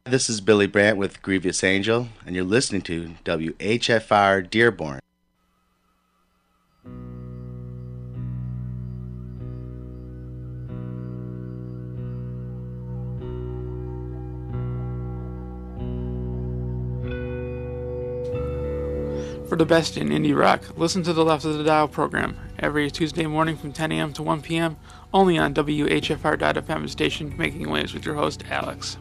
This is Billy Brandt with Grievous Angel, and you're listening to WHFR Dearborn. For the best in indie rock, listen to the Left of the Dial program every Tuesday morning from 10 a.m. to 1 p.m. only on WHFR.FM station, Making Waves with your host, Alex.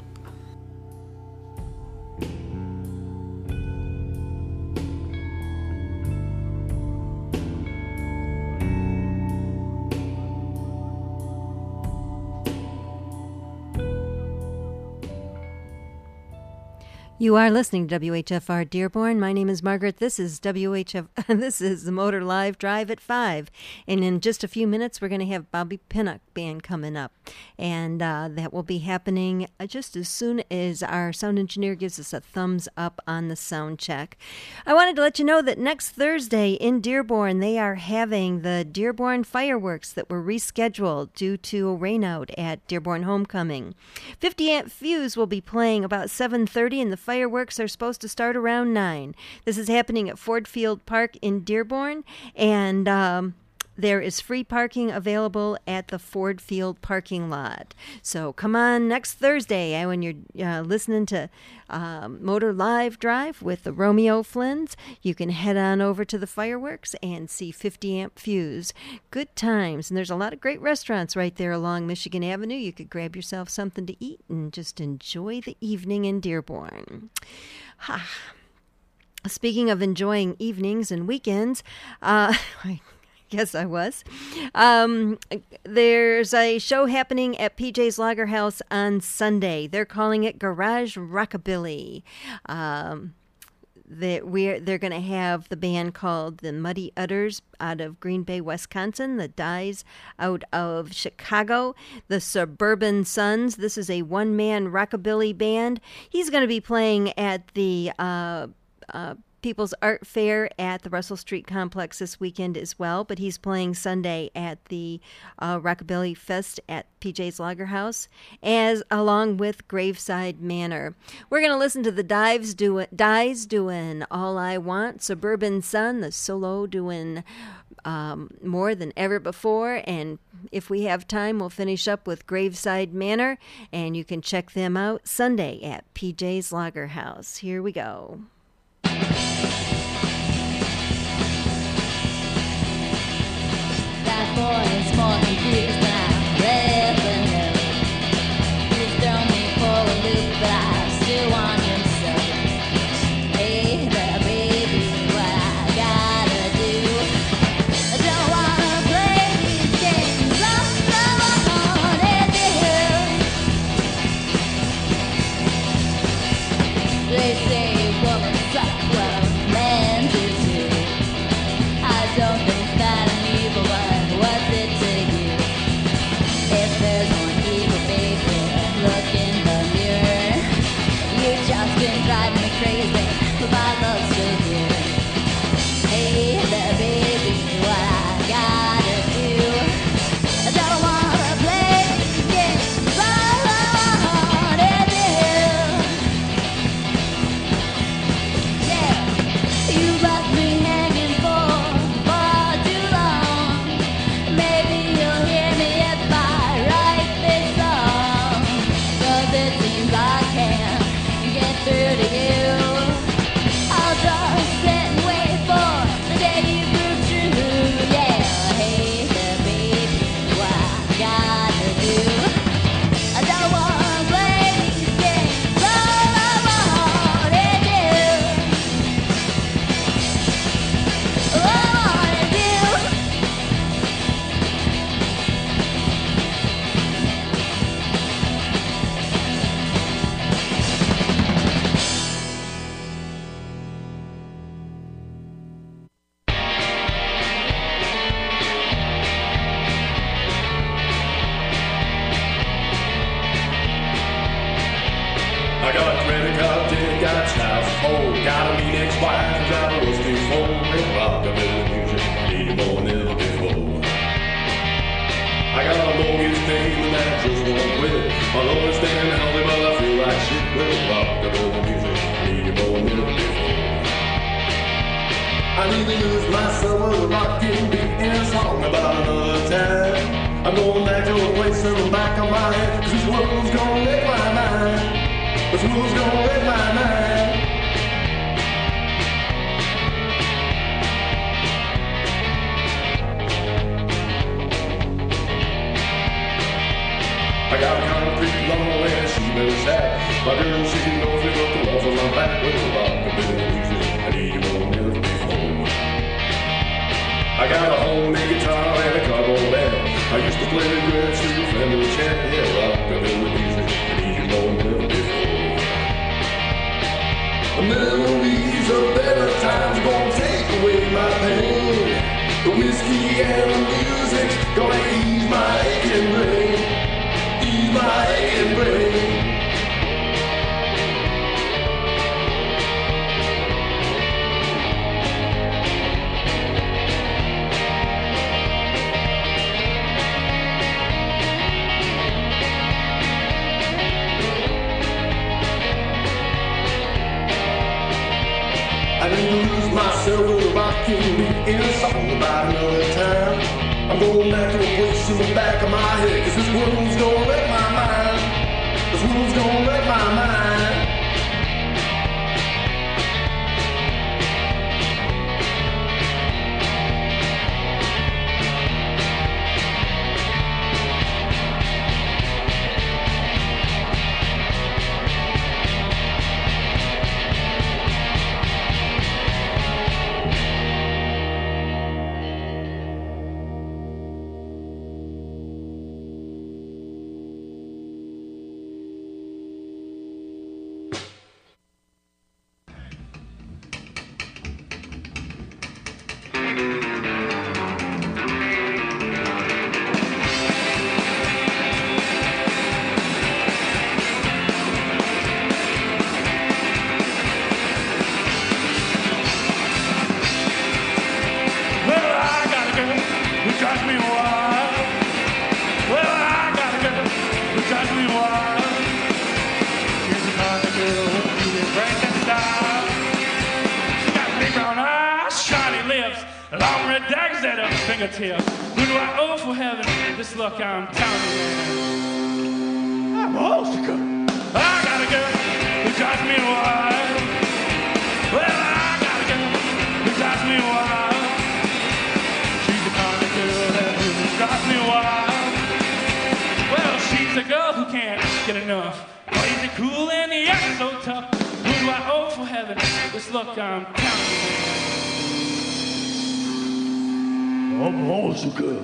You are listening to WHFR Dearborn. My name is Margaret. This is This is the Motor Live Drive at 5. And in just a few minutes, we're going to have Bobby Pinnock Band coming up. And that will be happening just as soon as our sound engineer gives us a thumbs up on the sound check. I wanted to let you know that next Thursday in Dearborn, they are having the Dearborn fireworks that were rescheduled due to a rainout at Dearborn Homecoming. 50 Amp Fuse will be playing about 7:30, and the fireworks are supposed to start around 9. This is happening at Ford Field Park in Dearborn, and there is free parking available at the Ford Field parking lot. So come on next Thursday when you're listening to Motor Live Drive with the Romeo Flynns. You can head on over to the fireworks and see 50 Amp Fuse. Good times. And there's a lot of great restaurants right there along Michigan Avenue. You could grab yourself something to eat and just enjoy the evening in Dearborn. Speaking of enjoying evenings and weekends, Yes, I was. There's a show happening at PJ's Lager House on Sunday. They're calling it Garage Rockabilly. They're going to have the band called the Muddy Udders out of Green Bay, Wisconsin, the Dyes out of Chicago, the Suburban Sons. This is a one-man rockabilly band. He's going to be playing at the People's Art Fair at the Russell Street Complex this weekend as well, but he's playing Sunday at the Rockabilly Fest at PJ's Lager House, along with Graveside Manor. We're going to listen to the Dyes doing All I Want, Suburban Sun, the Solo doing More Than Ever Before, and if we have time, we'll finish up with Graveside Manor, and you can check them out Sunday at PJ's Lager House. Here we go. That boy is more confused than I ever knew. He's thrown me for a loop, but I still want him so. Hey there, baby, what I gotta do? I don't wanna play these games, lost on it. They say women suck, what a man to do. I don't think that I'm evil, but what's it to you? If there's one evil baby, look in the mirror. You just been driving me crazy, but my love's still here. Hey there, baby, what I gotta do? I don't wanna play games, all I want is you. Yeah, you left me hanging for far too long. Maybe you'll hear me if I write this song, 'cause it seems I can't get through to you. I'll just sit and wait for the day you prove true. Yeah, hey there, baby, what I gotta do? I don't wanna play these games, all I want is you. All I want is you. I got a credit card, debt, got a house, home, got a mean ex-wife, drive a roast beef home, and rockabilly music, need more than ever before. I got a mortgage payment that just won't quit. My Lord stand healthy, but I feel like shit. Well, rockabilly music, need you more than ever before. I need to lose myself with a rockin' beat in a song about another time. I'm going back to a place in the back of my head, 'cause this world's gonna lick my mind. This world's gonna lick my mind. I got a concrete lung and she's been sad. My girl, she knows me up the walls on my back with a rockabilly music. I need you more than ever before. I got a homemade guitar and a cardboard band. I used to play the grand steel Fender chant. Yeah, rockabilly music. I need you more than ever before. The memories of better times gonna take away my pain. The whiskey and the music's gonna ease my aching brain. Ease my aching brain. I need to lose myself with a rockin' beat in a song about another time. I'm going back to a place in the back of my head, 'cause this world's gonna wreck my mind. This world's gonna wreck my mind. Fingertips. Who do I owe for having this luck I'm telling you? I'm Oscar. I got a girl who drives me wild. Well, I got a girl who drives me wild. She's the kind of girl that really drives me wild. Well, she's a girl who can't get enough. Crazy, cool, and yet so tough. Who do I owe for having this luck I'm telling you? I'm also good.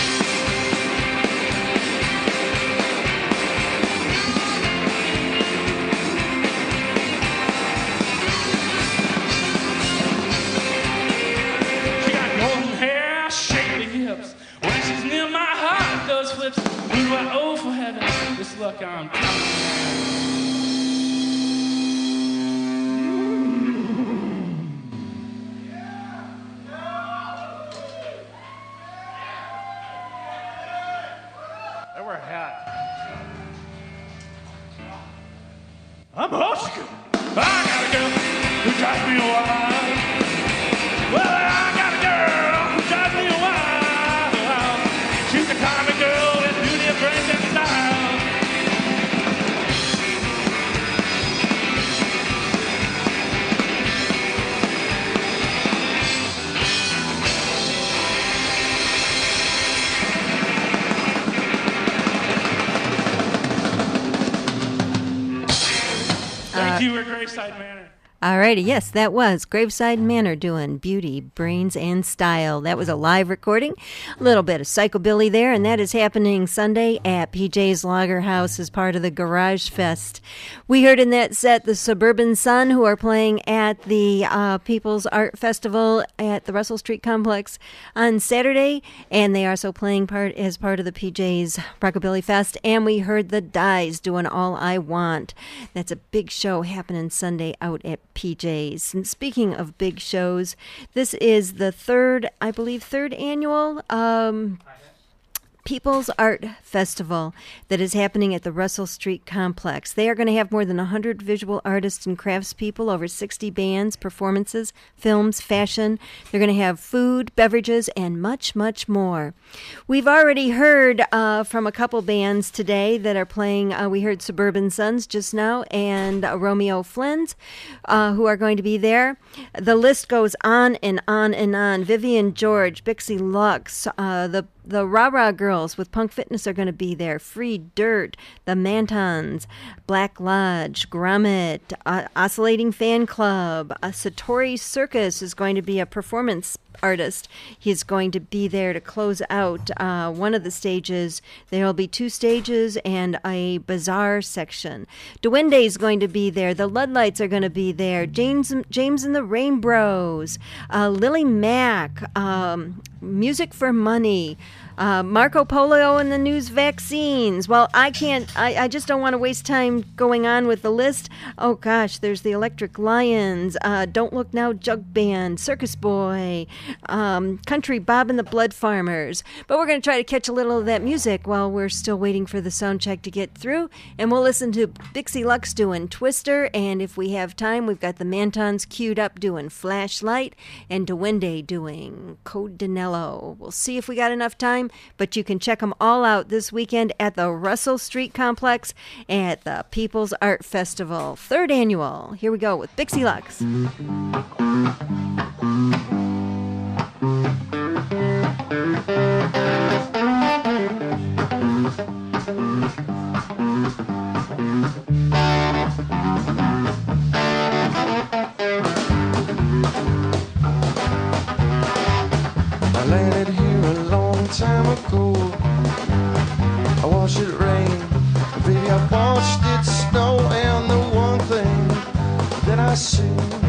She got golden hair, shapely hips. When she's near my heart, it does flips. Who do I owe for having this luck I'm counting? I'm Oscar. I got a girl who drives me wild. Well, I got a girl who drives me wild. She's the kind of girl with beauty of grace and style. Thank you, Graveside Manor. Alrighty, yes, that was Graveside Manor doing Beauty, Brains, and Style. That was a live recording. A little bit of Psychobilly there, and that is happening Sunday at PJ's Lager House as part of the Garage Fest. We heard in that set the Suburban Sun, who are playing at the People's Art Festival at the Russell Street Complex on Saturday, and they are also playing as part of the PJ's Rockabilly Fest. And we heard the Dyes doing All I Want. That's a big show happening Sunday out at PJ's. And speaking of big shows, this is the third annual People's Art Festival that is happening at the Russell Street Complex. They are going to have more than 100 visual artists and craftspeople, over 60 bands, performances, films, fashion. They're going to have food, beverages, and much, much more. We've already heard from a couple bands today that are playing. We heard Suburban Sons just now and Romeo Flynn's, who are going to be there. The list goes on and on and on. Vivian George, Bixie Lux, the Rah Rah Girls with Punk Fitness are going to be there. Free Dirt, the Mantons, Black Lodge, Grommet, Oscillating Fan Club, Satori Circus is going to be a performance artist. He's going to be there to close out one of the stages. There will be 2 stages and a bazaar section. Duende is going to be there. The Luddites are going to be there. James and the Rainbows, Lily Mack, Music for Money, Marco Polo and the News Vaccines. Well, I just don't want to waste time going on with the list. Oh gosh, there's the Electric Lions, Don't Look Now Jug Band, Circus Boy, Country Bob and the Blood Farmers. But we're going to try to catch a little of that music while we're still waiting for the sound check to get through. And we'll listen to Bixie Lux doing Twister. And if we have time, we've got the Mantons queued up doing Flashlight and Duende doing Code Danello. We'll see if we got enough time, but you can check them all out this weekend at the Russell Street Complex at the People's Art Festival, 3rd annual. Here we go with Bixie Lux. I landed here a long time ago. I watched it rain, baby, I watched it snow. And the one thing that I see,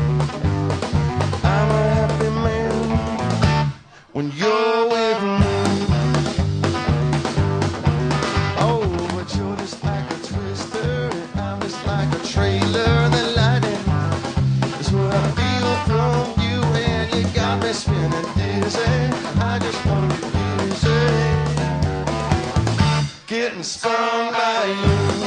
I'm a happy man when you're with me. Oh, but you're just like a twister, and I'm just like a trailer. The lightning is what I feel from you, and you got me spinning dizzy. I just want to be busy, getting spun by you.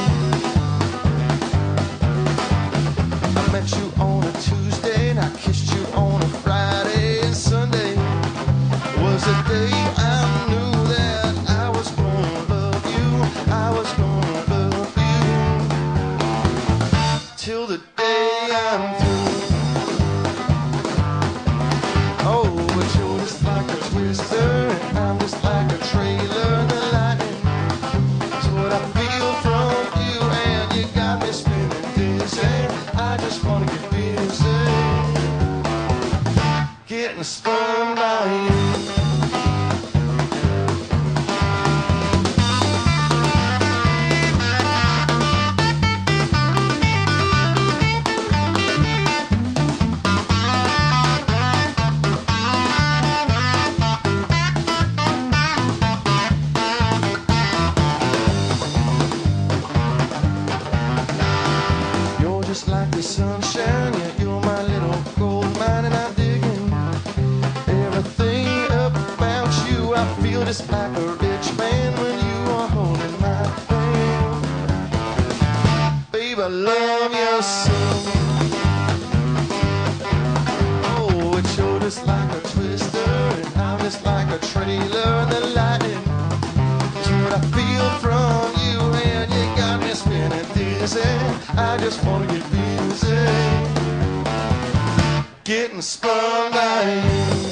I met you on a Tuesday, and I kissed you on a Friday, and Sunday was the day I knew that I was gonna love you. I was gonna love you till the day I'm through. Oh, but you're just like a twister, and I'm just like a trailer. The lightning is what I feel from you, and you got me spinning dizzy. I just wanna get busy, getting spun by you. You're just like the sunshine, yeah, you're my little gold mine, and I'm digging everything about you. I feel just like a rich man when you are holding my hand. Babe, I love you so. Oh, but you're just like a twister, and I'm just like a trailer. And the lightning is what I feel from you, and you got me spinning dizzy. I just wanna get busy, getting spun by you.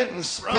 getting spun.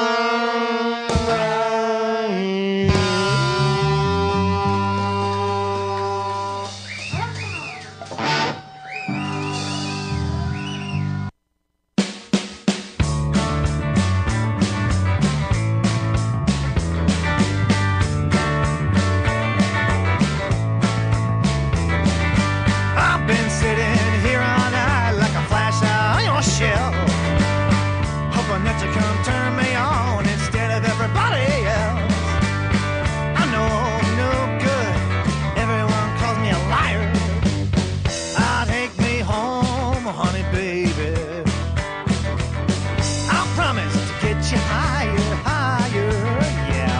I've been sitting here all night like a flash on your shelf, hoping that you come turn me on instead of everybody else. I know I'm no good, everyone calls me a liar. I'll take me home, honey baby. I promise to get you higher, higher, yeah.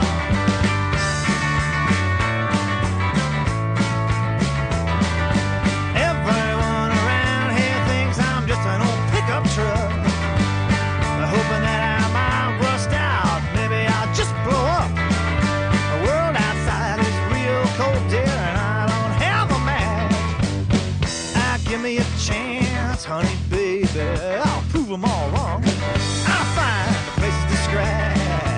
Everyone around here thinks I'm just an old pickup truck. They're hoping that I might rust out, maybe I'll just blow up. The world outside is real cold, dear, and I don't have a match. Give me a chance, honey baby, I'll prove them all wrong. I'll find the places to scratch.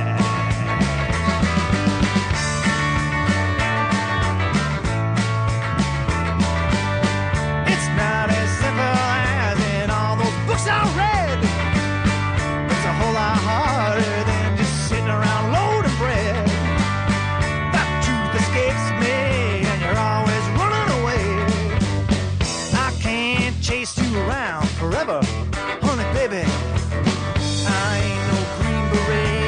It's not as simple as in all those books I read. It's a whole lot harder than just sitting around loading bread. That truth escapes me and you're always running away. I can't chase you around forever, honey baby. I ain't no green beret.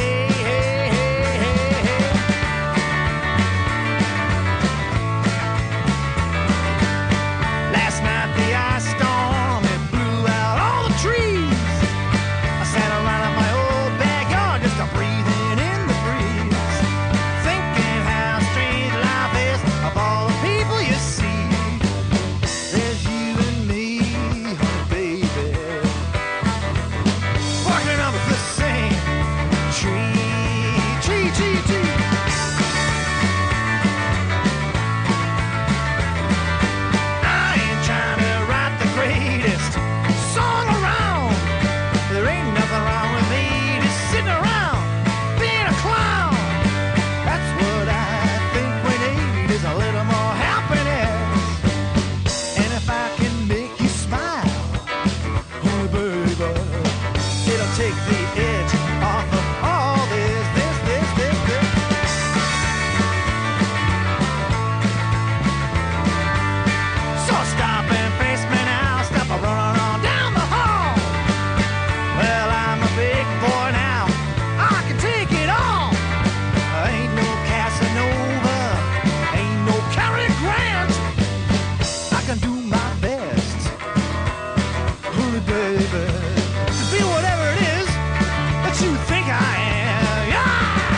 Last night the ice storm, it blew out all the trees. I sat around in my old backyard just breathing in the breeze, thinking how strange life is of all the people you see. There's you and me, honey baby, barking up the same tree, tree, tree, tree. I ain't trying to write the greatest song around. There ain't nothing wrong with me just sitting around being a clown. That's what I think we need is a little more happiness. And if I can make you smile, oh baby, it'll take the edge off of all this. So stop and face me now, stop a running on down the hall. Well, I'm a big boy now, I can take it all. I ain't no Casanova, ain't no Cary Grant. I can do my best, honey baby, to be whatever it is that you think I am. Yeah!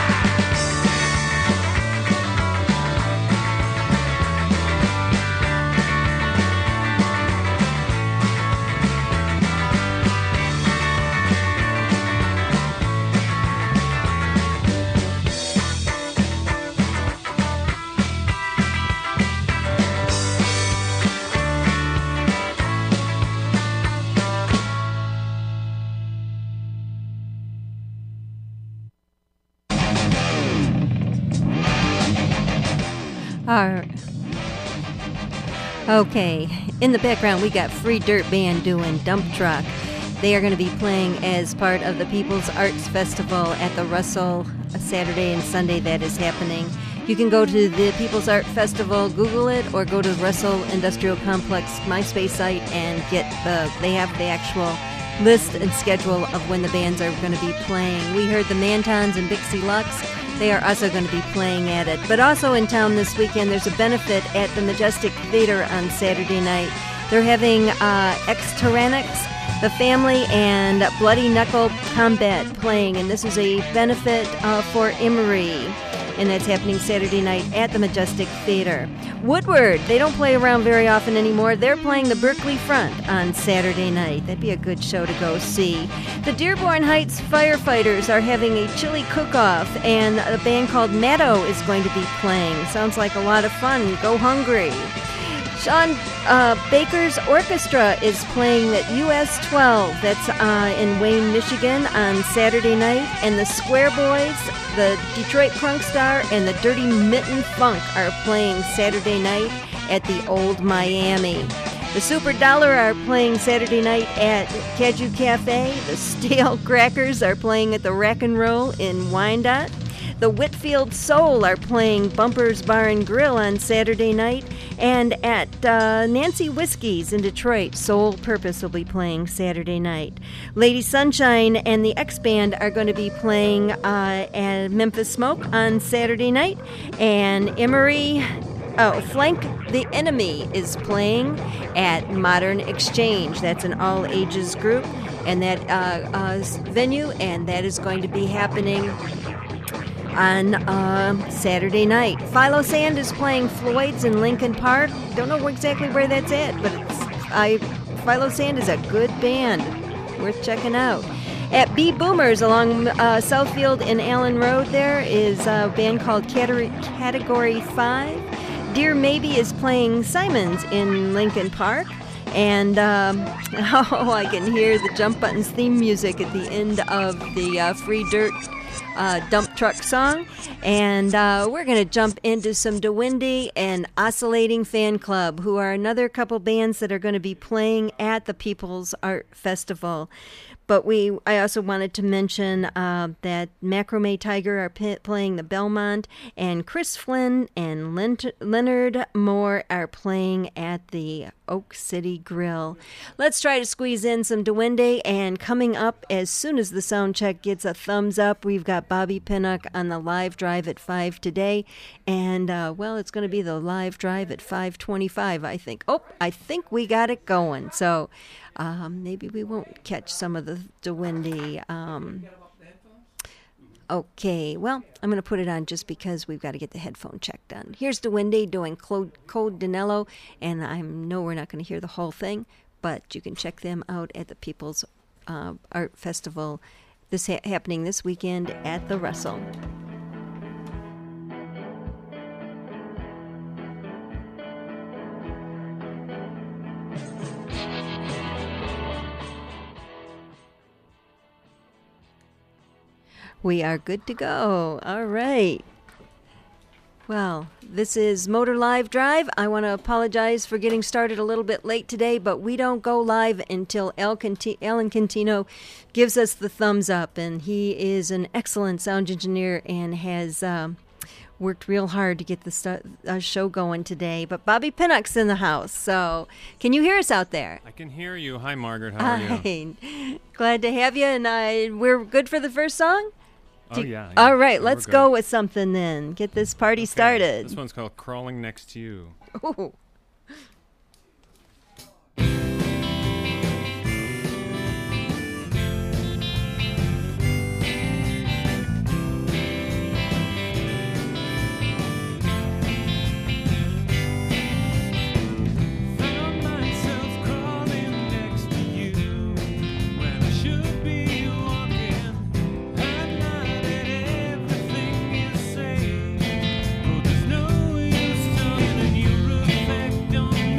All right. Okay, in the background we got Free Dirt Band doing Dump Truck. They are going to be playing as part of the People's Arts Festival at the Russell Saturday and Sunday that is happening. You can go to the People's Art Festival, Google it, or go to Russell Industrial Complex MySpace site and they have the actual list and schedule of when the bands are going to be playing. We heard the Mantons and Bixie Lux. They are also going to be playing at it. But also in town this weekend, there's a benefit at the Majestic Theater on Saturday night. They're having Ex-Tyrannics, The Family, and Bloody Knuckle Combat playing. And this is a benefit for Emory. And that's happening Saturday night at the Majestic Theater. Woodward, they don't play around very often anymore. They're playing the Berkeley Front on Saturday night. That'd be a good show to go see. The Dearborn Heights Firefighters are having a chili cook-off, and a band called Matto is going to be playing. Sounds like a lot of fun. Go hungry. Sean Baker's orchestra is playing at US 12. That's in Wayne, Michigan on Saturday night. And the Square Boys, the Detroit Crunk Star, and the Dirty Mitten Funk are playing Saturday night at the Old Miami. The Super Dollar are playing Saturday night at Caju Cafe. The Stale Crackers are playing at the Rack and Roll in Wyandotte. The Whitfield Soul are playing Bumpers Bar and Grill on Saturday night. And at Nancy Whiskey's in Detroit, Soul Purpose will be playing Saturday night. Lady Sunshine and the X-Band are going to be playing at Memphis Smoke on Saturday night. And Flank the Enemy is playing at Modern Exchange. That's an all-ages group and that venue, and that is going to be happening on Saturday night. Philo Sand is playing Floyd's in Lincoln Park. Don't know exactly where that's at, but Philo Sand is a good band. Worth checking out. At B Boomers along Southfield and Allen Road, there is a band called Category 5. Dear Maybe is playing Simons in Lincoln Park. And I can hear the Jump Buttons theme music at the end of the Free Dirt dump truck song. And we're going to jump into some DeWindy and Oscillating Fan Club, who are another couple bands that are going to be playing at the People's Art Festival. But I also wanted to mention that Macrame Tiger are playing the Belmont, and Chris Flynn and Leonard Moore are playing at the Oak City Grill. Let's try to squeeze in some DeWindy, and coming up as soon as the sound check gets a thumbs up, we've got Bobby Pinnock on the live drive at 5 today, and it's going to be the live drive at 5:25, I think. I think we got it going, so maybe we won't catch some of the DeWindy. Okay, well, I'm going to put it on just because we've got to get the headphone check done. Here's DeWindy doing Code Danello, and I know we're not going to hear the whole thing, but you can check them out at the People's Art Festival happening this weekend at the Russell. We are good to go. All right. Well, this is Motor Live Drive. I want to apologize for getting started a little bit late today, but we don't go live until Alan Cantino gives us the thumbs up, and he is an excellent sound engineer and has worked real hard to get the show going today. But Bobby Pinnock's in the house, so can you hear us out there? I can hear you. Hi, Margaret. How are you? Glad to have you, and we're good for the first song? Yeah. All right, let's go with something then. Get this party started. This one's called Crawling Next to You. Ooh. Don't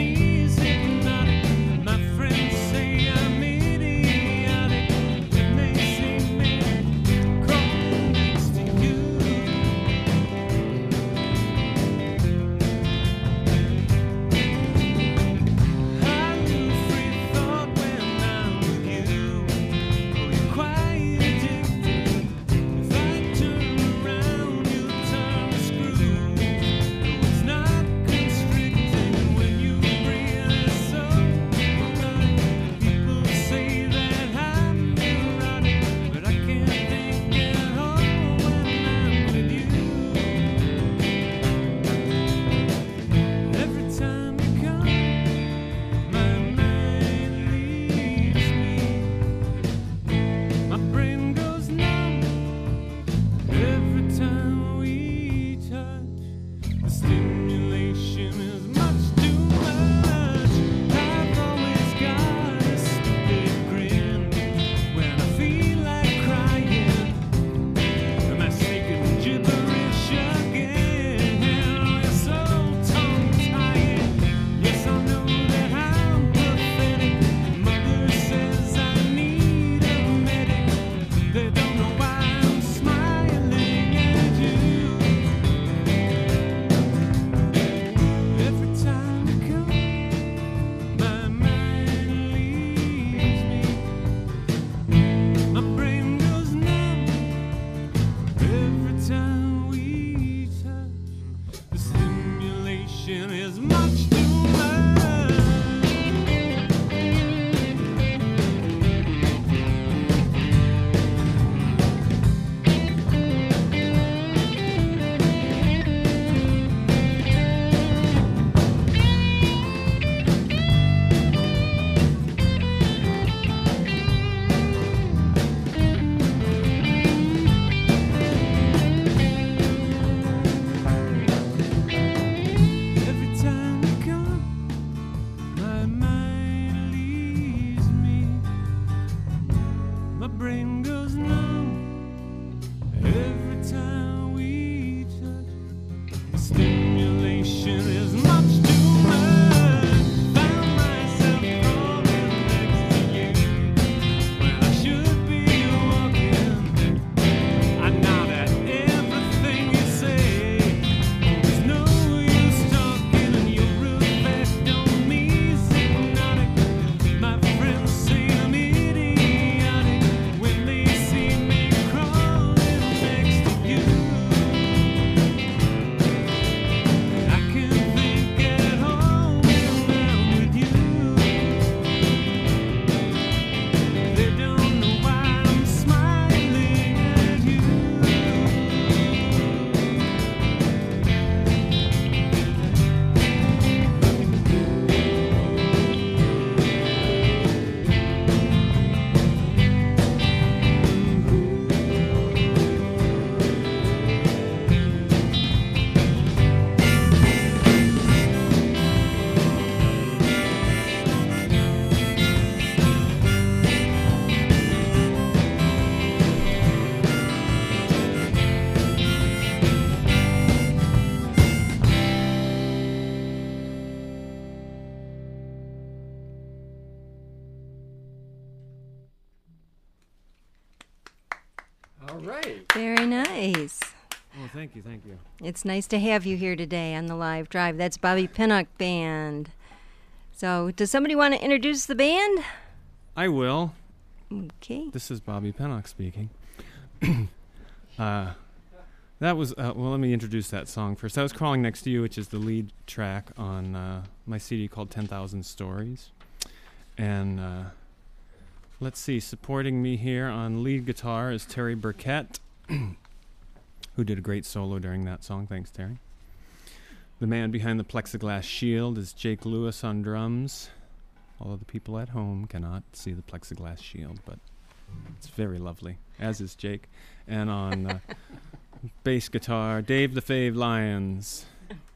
is much to learn. Every time you come, my mind leaves me. My brain goes numb every time we touch. The stimulation is much too much. Found myself crawling next to you when I should be walking. I nod at everything you say. There's no use talking, and your effect on me's hypnotic. My friends say I'm idiotic when they see me crawling next to you. I can't think at all when I'm with you. They don't know why I'm smiling at you. All right. Very nice. Oh, thank you, thank you. It's nice to have you here today on the live drive. That's Bobby Pinnock Band. So, does somebody want to introduce the band? I will. Okay. This is Bobby Pinnock speaking. That was, well, let me introduce that song first. That was Crawling Next to You, which is the lead track on my CD called 10,000 Stories. And let's see, supporting me here on lead guitar is Terry Burkett, who did a great solo during that song. Thanks, Terry. The man behind the plexiglass shield is Jake Lewis on drums. Although the people at home cannot see the plexiglass shield, but it's very lovely, as is Jake. And on bass guitar, Dave the Fave Lyons.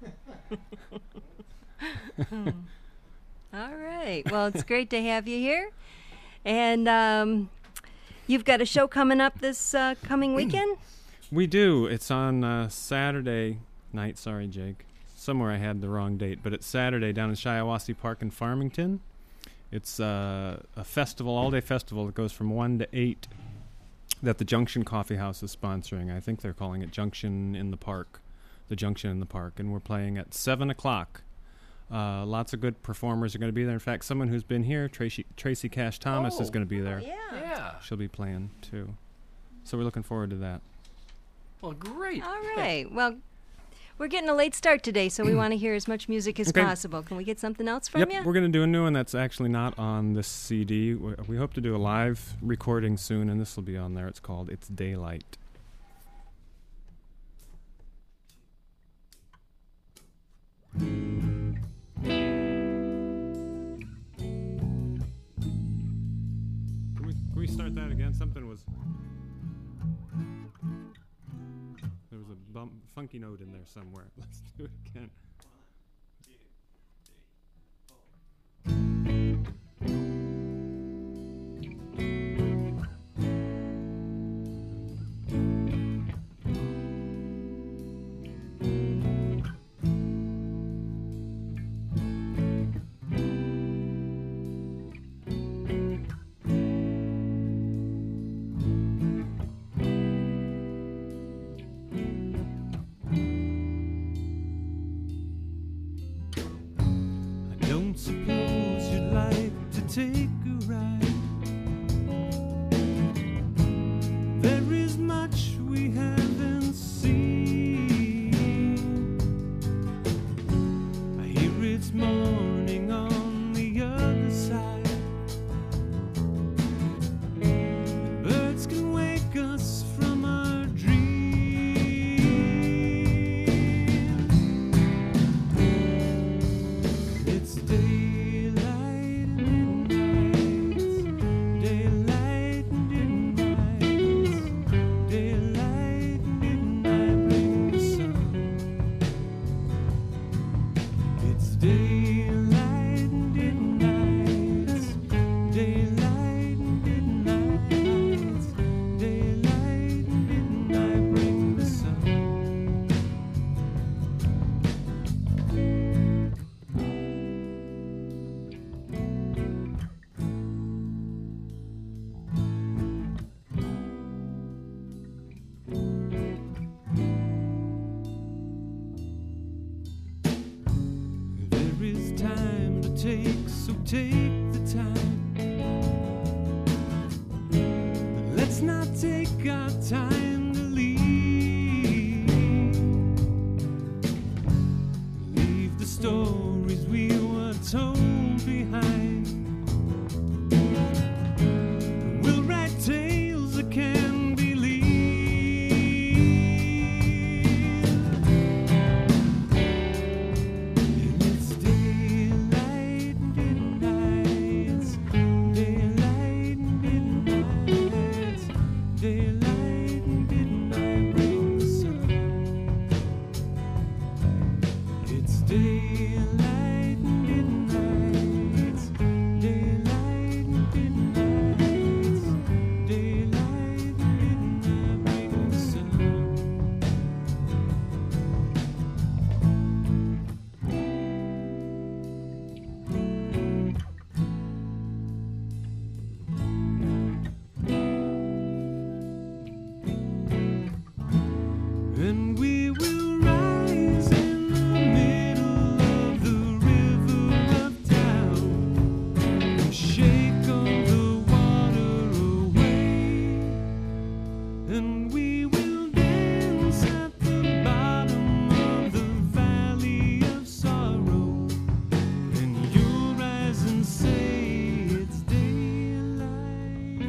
All right. Well, it's great to have you here. And you've got a show coming up this coming weekend? We do. It's on Saturday night. Sorry, Jake. Somewhere I had the wrong date, but it's Saturday down in Shiawassee Park in Farmington. It's a festival, all-day festival that goes from 1 to 8 that the Junction Coffee House is sponsoring. I think they're calling it Junction in the Park, the Junction in the Park, and we're playing at 7 o'clock. Lots of good performers are going to be there. In fact, someone who's been here, Tracy Cash Thomas, is going to be there. Yeah. She'll be playing, too. So we're looking forward to that. Well, great. All right. Well, we're getting a late start today, so we want to hear as much music as possible. Can we get something else from you? Yep, we're going to do a new one that's actually not on this CD. We hope to do a live recording soon, and this will be on there. It's called It's Daylight. Can we start that again? Something was... There was a funky note in there somewhere. Let's do it again. Suppose you'd like to take a ride. There is much we haven't seen. I hear it's morning on the other side. The birds can wake us from our dream. It's daylight and midnight, daylight and midnight, daylight and midnight bring the sun. It's daylight and midnight, daylight and midnight, daylight and midnight bring the sun. There is time to take, so take the time. But let's not take our time to leave. Leave the stories we were told behind. We'll write tales that can believe. It's daylight and midnight, daylight and midnight, daylight and midnight bring the sun. It's daylight and midnight, daylight and midnight, daylight and midnight bring the sun. And we will rise in the middle of the river of town and shake all the water away. And we will dance at the bottom of the valley of sorrow. And you'll rise and say it's daylight.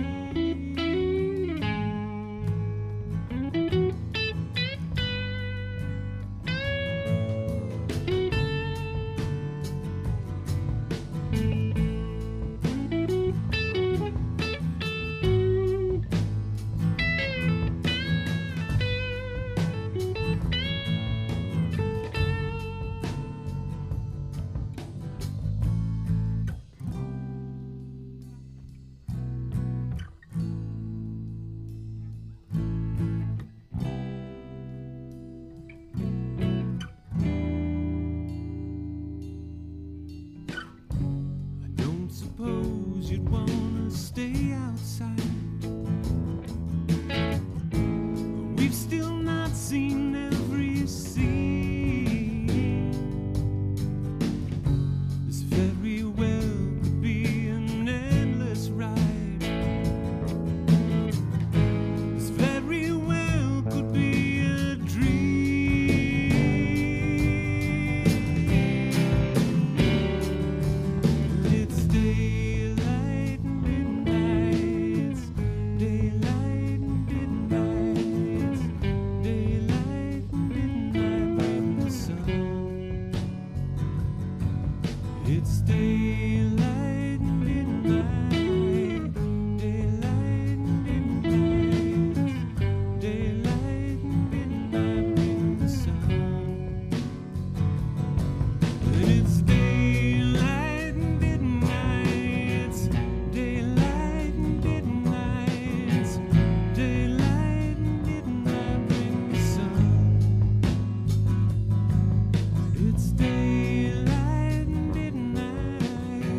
I don't suppose you'd wanna stay outside. We've still not seen every scene. This very well could be an endless ride. This very well could be a dream. It's daylight and midnight, daylight and midnight, daylight and midnight bring the sun. It's daylight and midnight, daylight and midnight, daylight and midnight bring the sun. It's daylight and midnight, daylight and midnight, daylight and midnight bring the sun. It's daylight and midnight,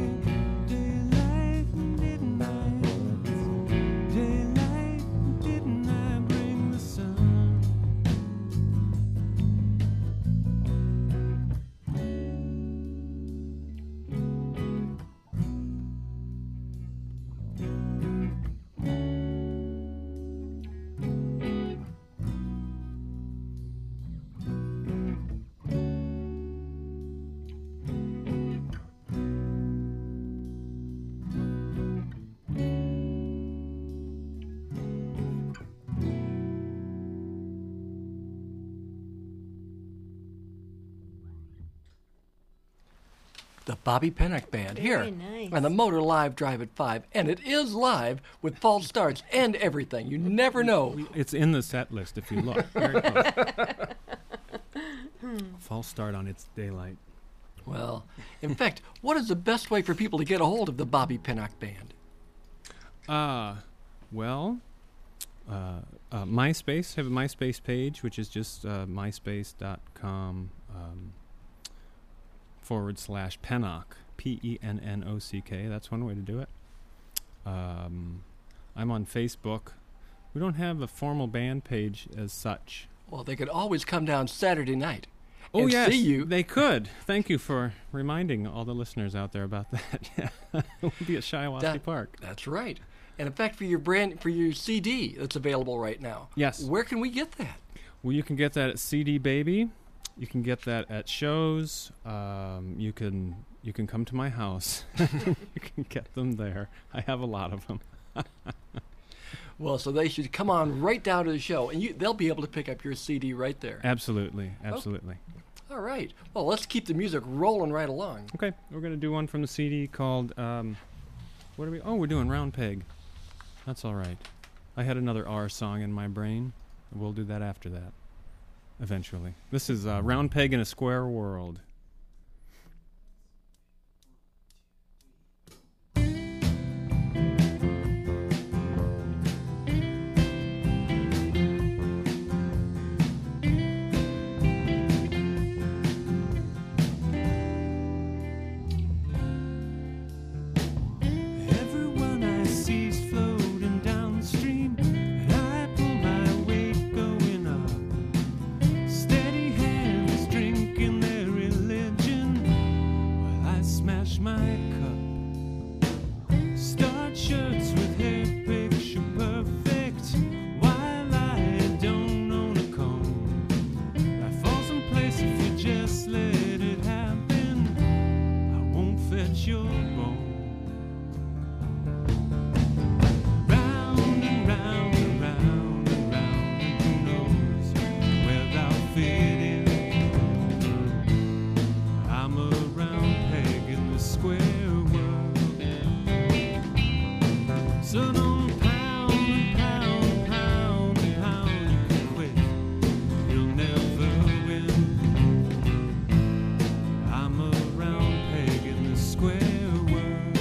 The Bobby Pennock Band here Very nice. on the Motor Live Drive at 5. And it is live with false starts and everything. You never know. It's in the set list if you look. Very close. False start on It's Daylight. Well, in fact, what is the best way for people to get a hold of the Bobby Pennock Band? MySpace, have a MySpace page, which is just myspace.com /Pennock, Pennock. That's one way to do it. I'm on Facebook. We don't have a formal band page as such. Well, they could always come down Saturday night Oh, and yes, see you. they could. Thank you for reminding all the listeners out there about that. We'll be at Shiawassee Park. That's right. And in fact, for your CD that's available right now. Yes. Where can we get that? Well, you can get that at CD Baby. You can get that at shows. You can come to my house. You can get them there. I have a lot of them. Well, so they should come on right down to the show, and they'll be able to pick up your CD right there. Absolutely. All right. Well, let's keep the music rolling right along. Okay, we're going to do one from the CD called, we're doing Round Peg. That's all right. I had another R song in my brain. We'll do that after that, eventually. This is Round Peg in a Square World. Everyone I see's floating downstream, and I pull my weight going up. Steady hands drinking their religion while I smash my cup. Start shirts with hair picture perfect while I don't own a comb. I fall someplace if you just let it happen. I won't fetch your bone. Round and round and round and round, and who knows where I'll fit in. I'm a round peg in the square world. So don't pound and pound, pound and pound and quit. You'll never win. I'm a round peg in the square world.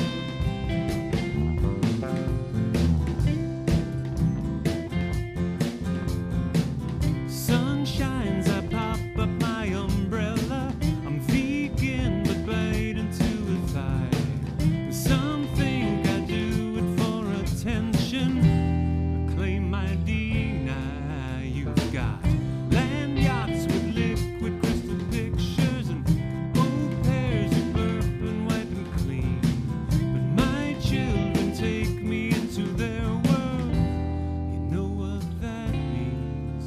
Sun shines, I pop up my umbrella. I'm vegan, but bite into a thigh. Some think I do it for attention. I claim I deny. You've got land yachts with liquid crystal pictures and old pairs of bourbon white and clean. But my children take me into their world. You know what that means.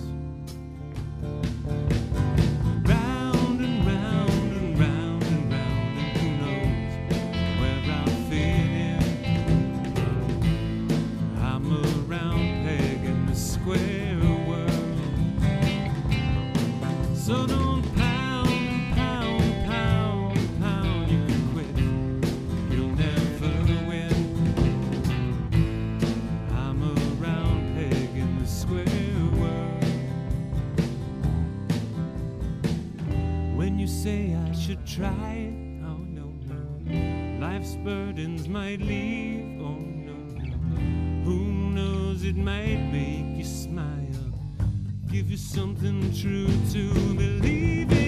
Round and round and round and round, and who knows where I'll fit in. I'm a round peg in the square world. So don't pound, pound, pound, pound. You can quit. You'll never win. I'm a round peg in the square world. When you say I should try it, oh no, no. Life's burdens might leave, oh no, no. Who knows, it might make you smile, give you something true to believe in.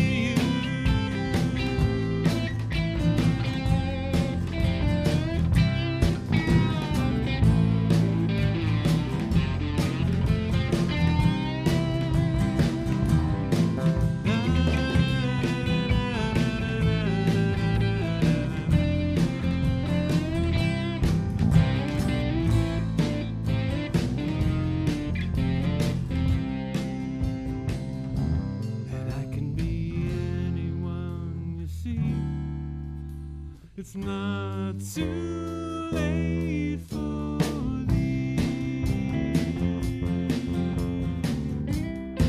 And I can be anyone you see. It's not too late for thee.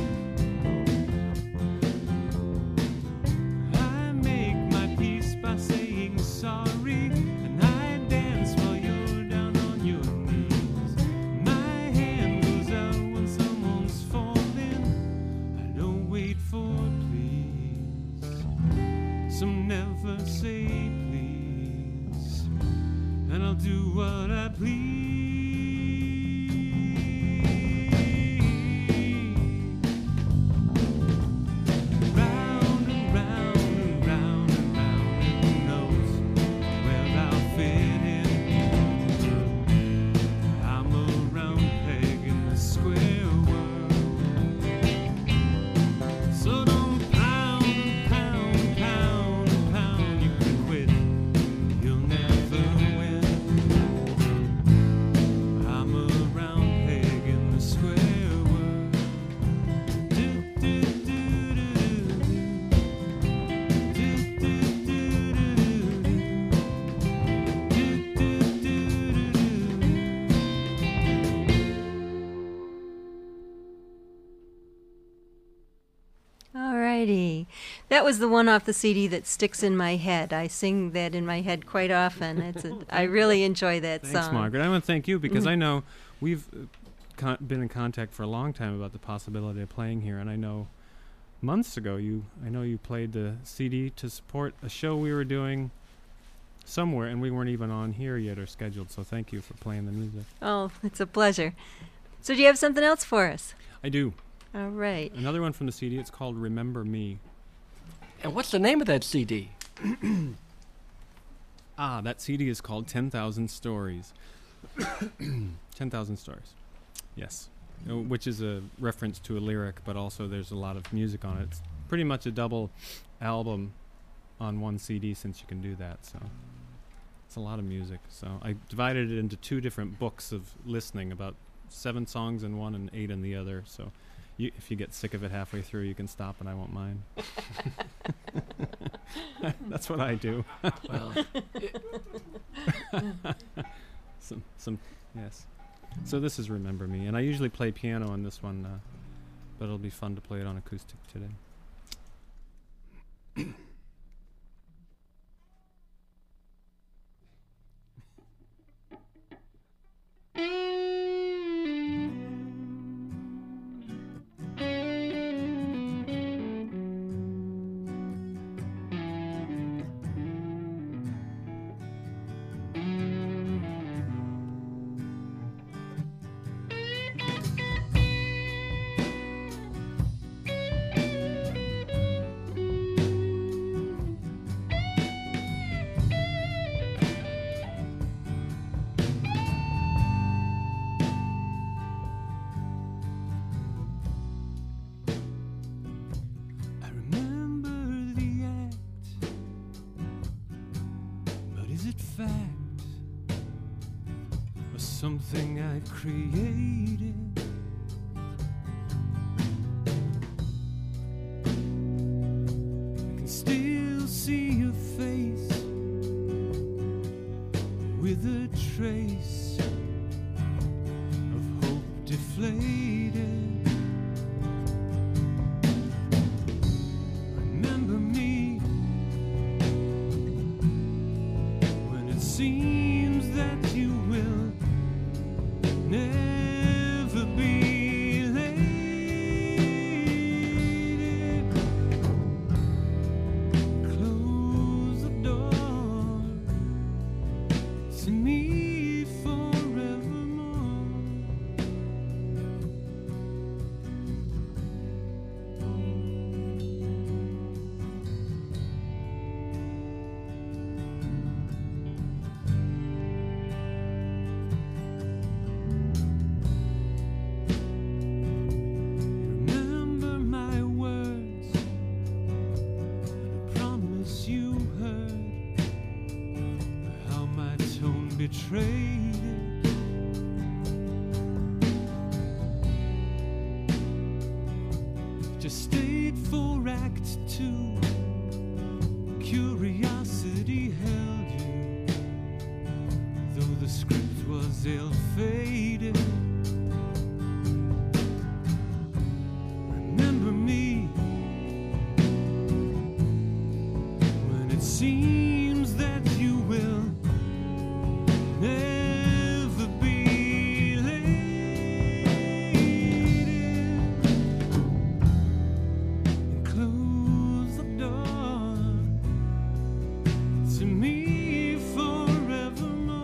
I make my peace by say please, and I'll do what I please. Round and round and round and round, and who knows where I'll fit in. I'm a round peg in the square world. So don't pound and pound and pound and pound. You can quit, you'll never win. I'm a round peg in the square world. Do, do, do, do, do. Do, do, do, do, do. Do, do, do, do, do. Alrighty. That was the one off the CD that sticks in my head. I sing that in my head quite often. I really enjoy that Thanks, song. Margaret. I want to thank you because I know we've been in contact for a long time about the possibility of playing here, and I know months ago I know you played the CD to support a show we were doing somewhere, and we weren't even on here yet or scheduled. So thank you for playing the music. Oh, it's a pleasure. So do you have something else for us? I do. All right. Another one from the CD. It's called "Remember Me." And what's the name of that CD? That CD is called 10,000 Stories. 10,000 Stories. Yes. Which is a reference to a lyric, but also there's a lot of music on it. It's pretty much a double album on one CD, since you can do that. So it's a lot of music. So I divided it into two different books of listening, about 7 songs in one and 8 in the other. So if you get sick of it halfway through, you can stop and I won't mind. That's what I do. Well, yes. So this is "Remember Me," and I usually play piano on this one, but it'll be fun to play it on acoustic today. I remember the act, but is it fact or something I created? I can still see your face with a trace of hope deflated. Remember me when it seems that you will never be late. Close the door to me forevermore. Remember my words and a promise you heard, how my tone betrayed it. Just stayed for Act 2. Curiosity held you, though the script was ill-fated. Remember me when it seems that you will never be late. And close the door to me forevermore.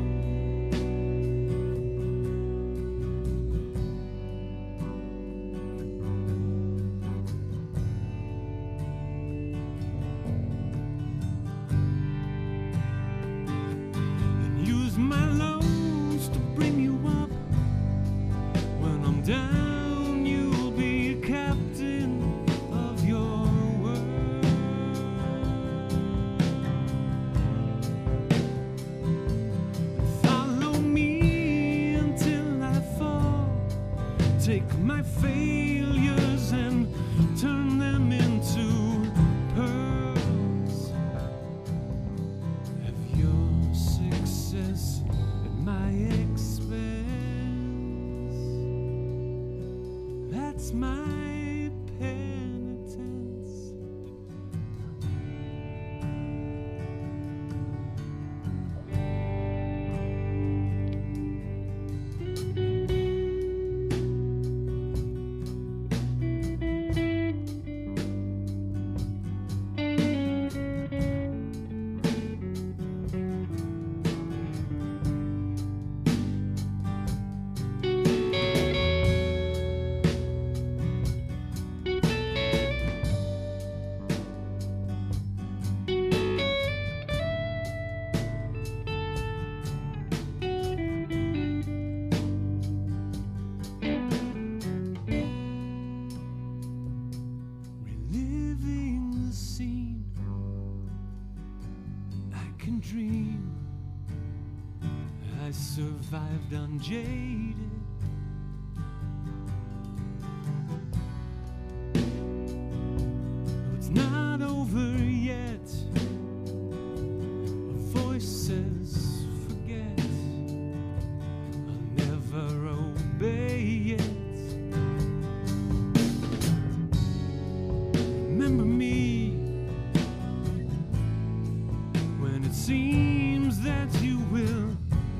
And use my loans to bring you up. When I'm down, you'll be a captain of your world. Follow me until I fall. Take my failures and turn them into pearls. Have your success at my expense. That's my penitence. Reliving the scene, I can dream. I survived unjaded. Though it's not over yet. A voice says, forget. I'll never obey it. Remember me when it seems that you will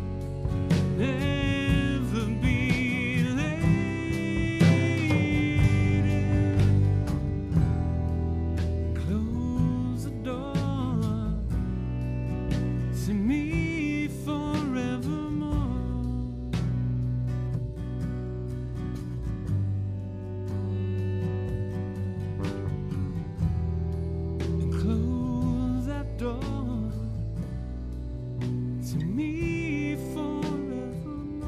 never be elated. Close the door to me forevermore. And close that door to me forevermore.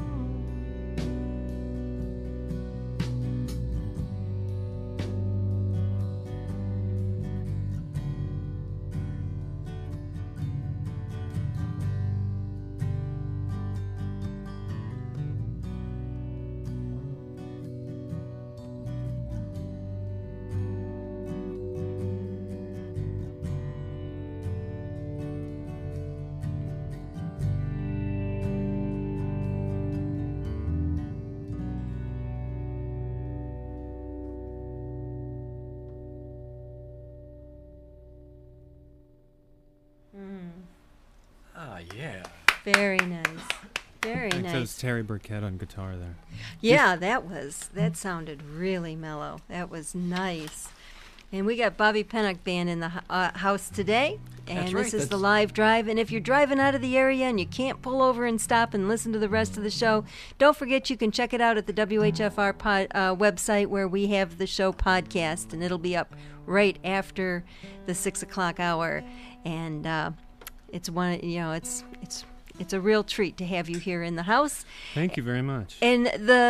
Ah, yeah. Very nice. Very I think that was nice. Terry Burkett on guitar there. Yeah, that sounded really mellow. That was nice. And we got Bobby Pennock Band in the house today. And That's this right, is the that's- live drive. And if you're driving out of the area and you can't pull over and stop and listen to the rest of the show, don't forget you can check it out at the WHFR website where we have the show podcast. And it'll be up right after the 6 o'clock hour. And it's one, it's a real treat to have you here in the house. Thank you very much. And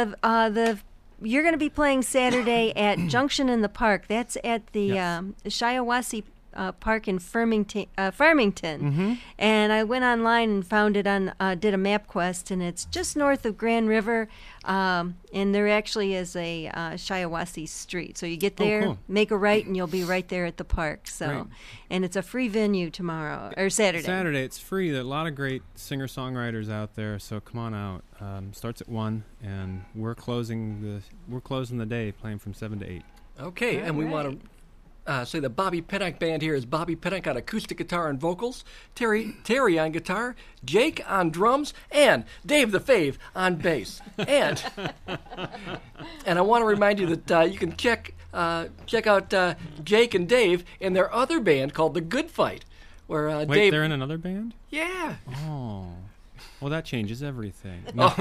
you're going to be playing Saturday at Junction in the Park. That's at the Shiawassee Park in Farmington. And I went online and found it on, did a MapQuest, and it's just north of Grand River. And there actually is a Shiawassee Street. So you get there, cool. make a right, and you'll be right there at the park. So, Great. and it's a free venue tomorrow or Saturday. Saturday, it's free. There are a lot of great singer-songwriters out there, so come on out. Starts at 1, and we're closing the day, playing from 7 to 8. Okay, and we want to say the Bobby Pennock Band here is Bobby Pennock on acoustic guitar and vocals, Terry on guitar, Jake on drums, and Dave the Fave on bass. And I want to remind you that you can check out Jake and Dave in their other band called The Good Fight, where Wait, Dave. they're in another band? Yeah. Oh. Well, that changes everything.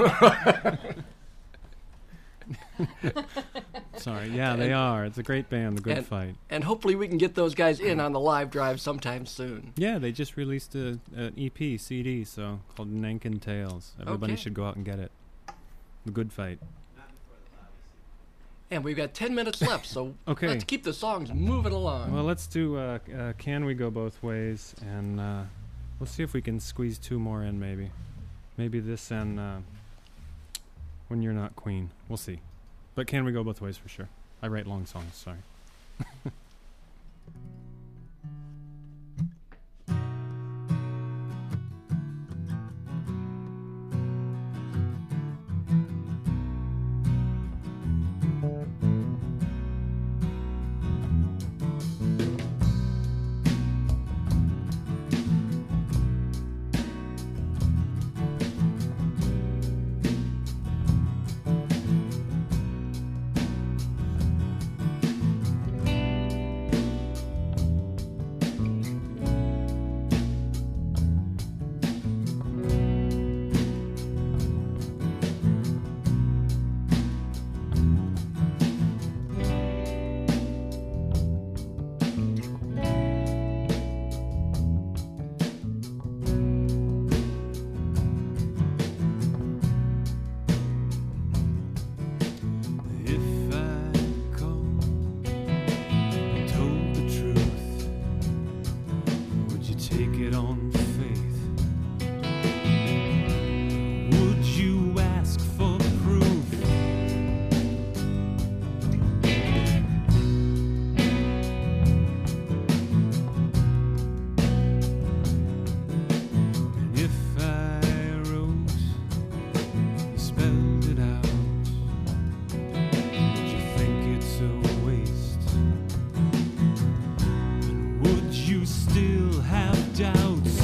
Sorry. Yeah, they are. It's a great band, The Good Fight. And hopefully we can get those guys in on the live drive sometime soon. Yeah, they just released an EP, CD, so called Nankin Tales. Everybody Okay. should go out and get it. The Good Fight. And we've got 10 minutes left, so Okay. let's keep the songs moving along. Well, let's do Can We Go Both Ways, and we'll see if we can squeeze two more in, maybe. Maybe this and When You're Not Queen. We'll see. But Can We Go Both Ways for sure. I write long songs, sorry. If I called and told the truth, would you take it on faith? Would you ask for proof? And if I wrote and spelled it out, would you think it's a waste? And would you still have doubts?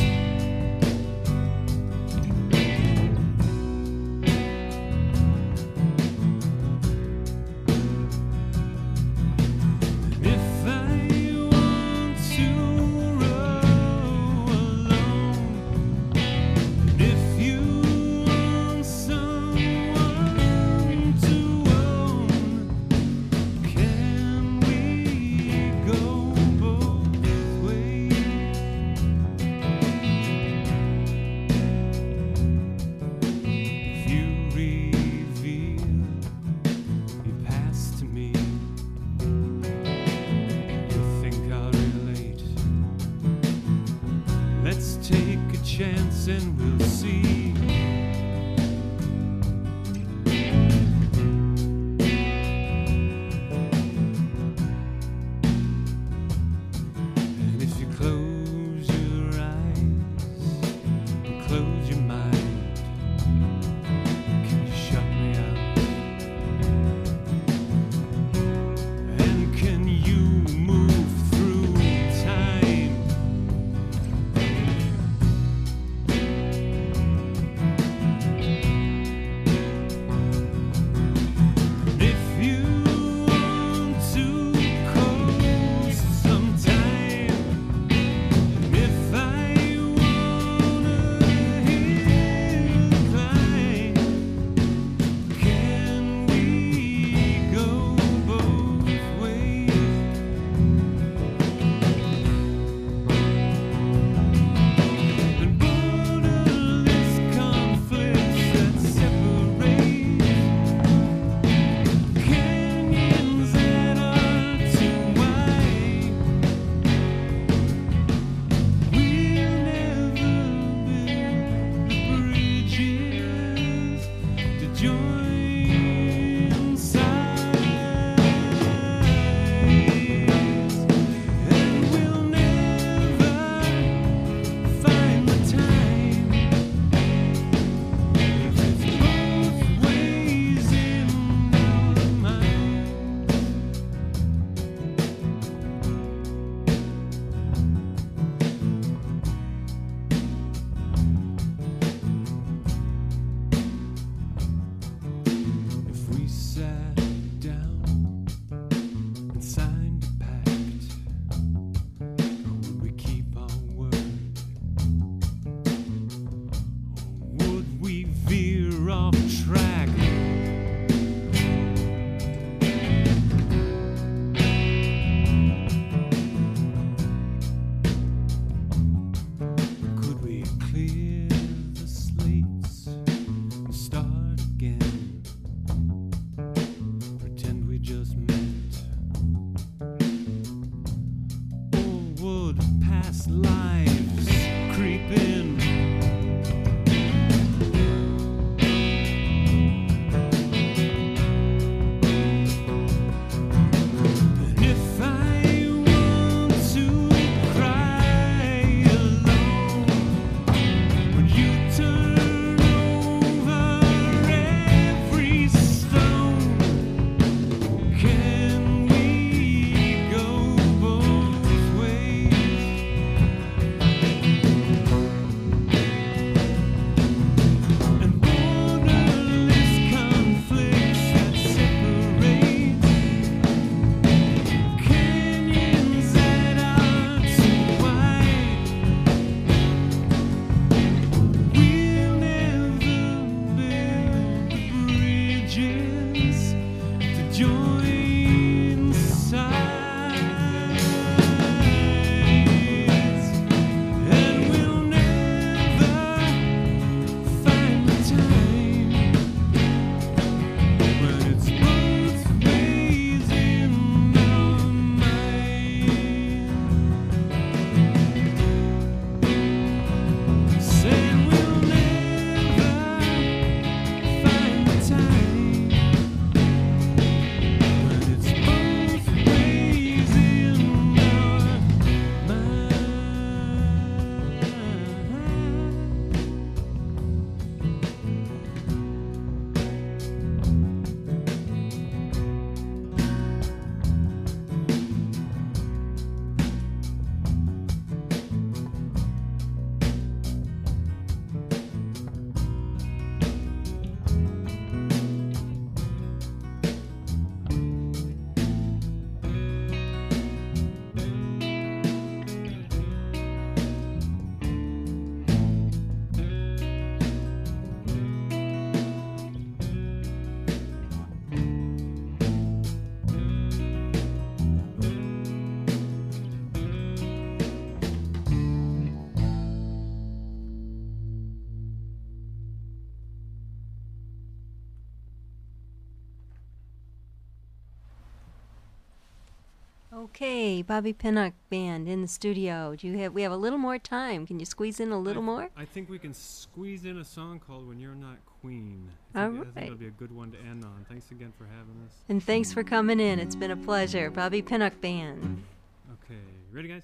And if I want to row alone, and if you want someone to own, can we go both ways? If you reveal your past to me, you think I'll relate. Let's take a chance and we'll see. And if you close your eyes and close your mind, can you shut me out? And can you move through time? Okay, Bobby Pinnock Band in the studio. We have a little more time. Can you squeeze in a little more? I think we can squeeze in a song called "When You're Not Queen." All I think right. it'll be a good one to end on. Thanks again for having us. And thanks for coming in. It's been a pleasure. Bobby Pinnock Band. Okay, ready, guys?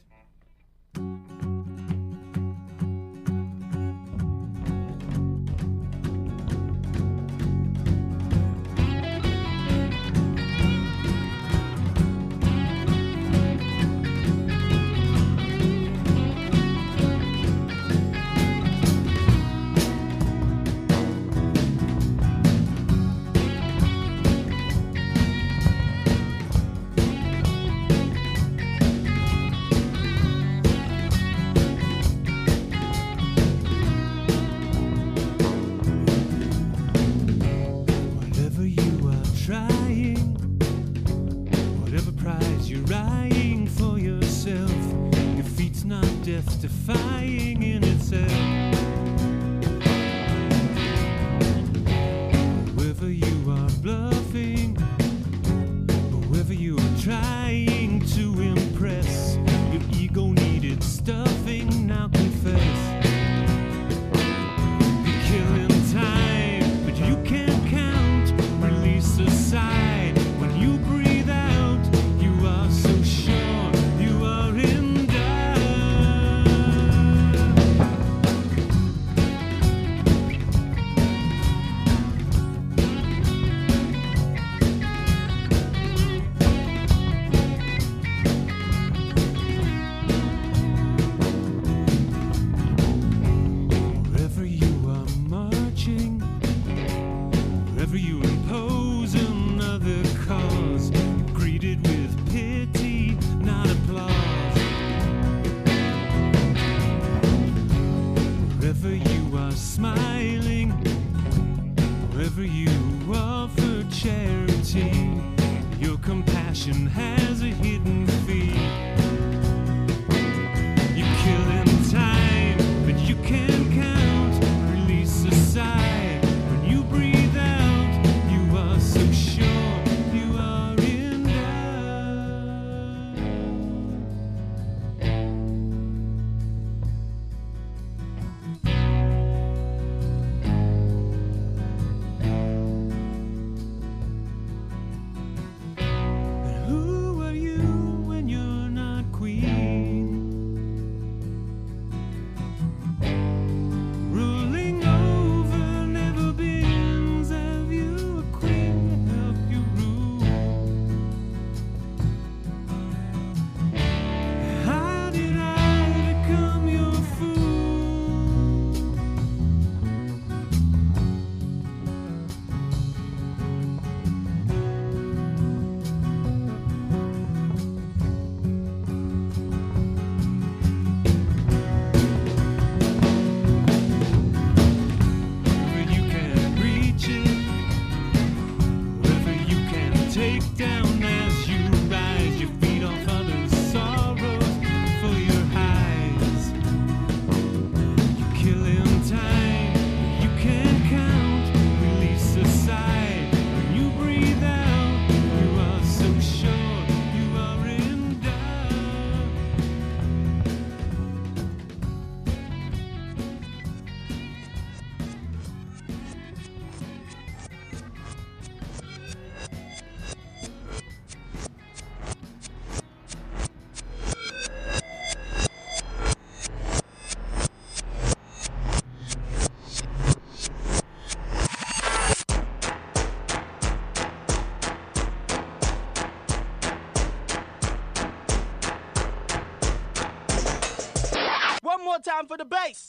Whatever you are trying, whatever prize you're eyeing for yourself, your feat's not death-defying in itself. Whoever you are bluffing, whoever you are trying to impress, your ego needed stuffing, now confess. You're killing time, but you can't count. Release a sigh when you breathe out. You are so sure you are in doubt. Wherever you are marching, wherever you impose another cause, you're greeted with pity, not applause. Wherever you are smiling, wherever you offer charity, your compassion has a hidden fee. You're killing time, but you can't count. Release a sigh when you breathe out. You are so sure you are in doubt. And who are you when you're not queen? Ruling over never begins. Have you a queen to help you rule? How did I become your fool? Wherever you can reach it, wherever you can take down as you rise, you feed off others' sorrows for your highs. You're killing time, you can't count. Release a sigh when you breathe out. You are so sure you are in doubt. One more time for the bass.